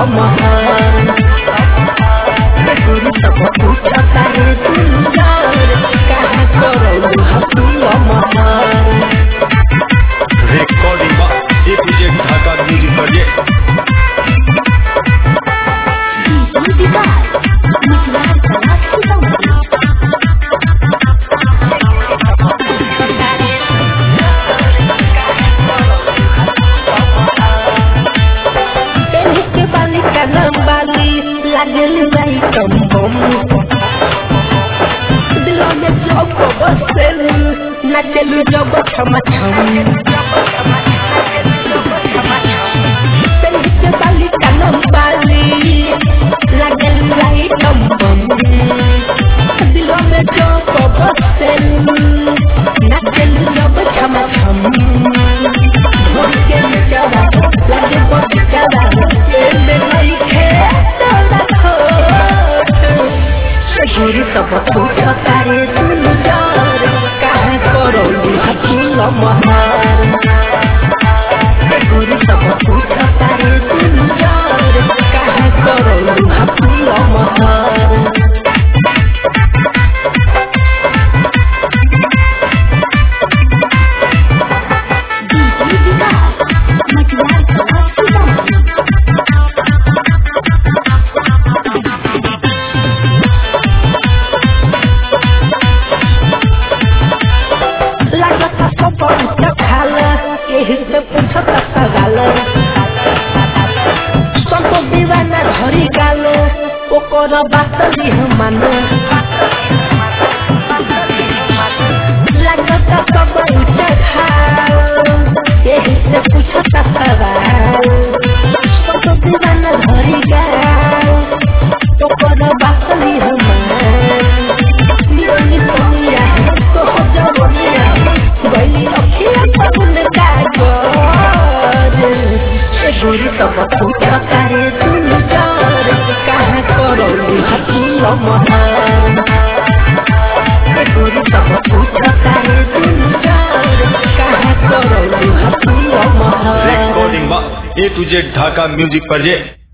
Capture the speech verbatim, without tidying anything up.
महान गोरी सब पूछा तारे सुंदर कहाँ करो हफूल महान रिकॉर्डिंग बा A to Z Dhaka music project लागल जाई कम बम दिलों में चौक बसल नाचलू जब छम छम के बाली कनम बाली लागल जाई कम बम दिलों में चौक बसल नाचलू जब छम छम भोर के नचावा लागे बचावा में नहीं गोरी सब पूछा तारे सुंदर कहाँ करो हफूल महान गोरी सब पूछा तारे सुंदर कहाँ करो हफूल महान संतो दीवाना धरी गाल ओकर बात ली मान लगता सब उठा खाल यही से पूछता सवाल संतो दीवाना धरी गाल ओकर बात ली मान निरनी सोनिया तो हो जवनिया गई अखिया पवन गोरी सब पूछा तारे सुंदर कहाँ करो हफूल महान गोरी सब पूछा तारे सुंदर कहाँ करो हफूल महान रिकॉर्डिंग बा A to Z Dhaka music project.